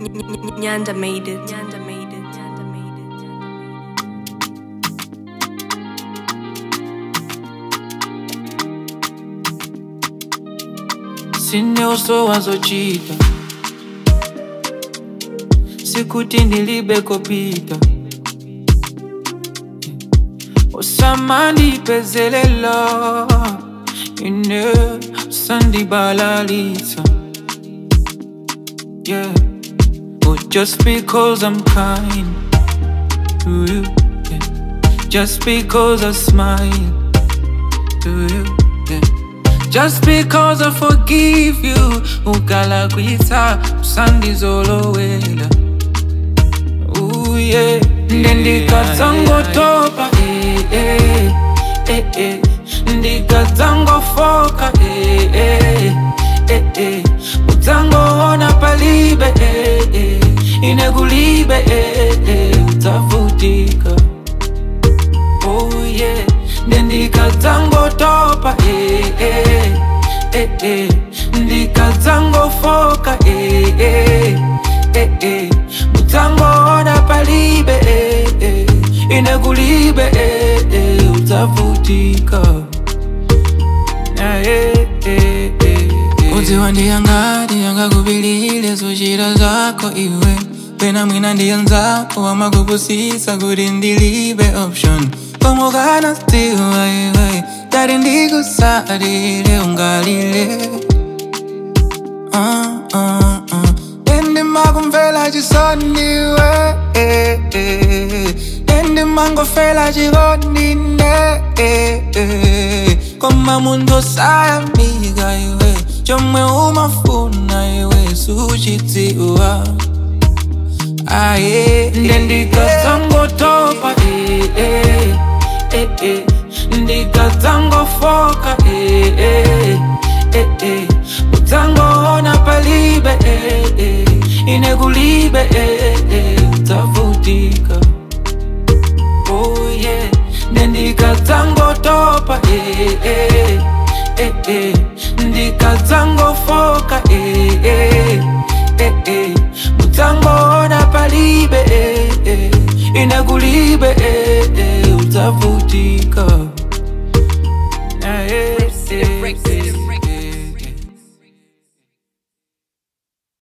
Nyanda made it. Nyanda made it. Nyanda made it. Sine uso wazochita sikuti ndilibe kopita Osamandi pezelela ine sandi balalisa. Yeah. Oh, just because I'm kind to you, yeah. Just because I smile to you, yeah. Just because I forgive you, ukala kwita usandi zolowela. Ooh yeah, ndikazango topa, ndikazango foka, utango ona palibe, inekulibe, utafutika. Oh yeah, ndikazango topa, ndikazango foka, utango ona palibe, inekulibe, utafutika. Uzi wandi yanga kubilile sushira zako iwe Pena mwina ndiyanzako wama kukusisa kuri ndilibe option Komo gana stiwa iwe Dari ndikusarire ungalile Nendi makumfela chisoniwe Nendi mangofela chigonine Koma mundo sayamiga iwe Chomwe umafuna iwe suchitiwa Aye Ndikazango topa Ndikazango foka utango ona palibe inekulibe utafutika. Oh yeah, ndikazango topa ndikazango foka utango ona palibe inekulibe utafutika.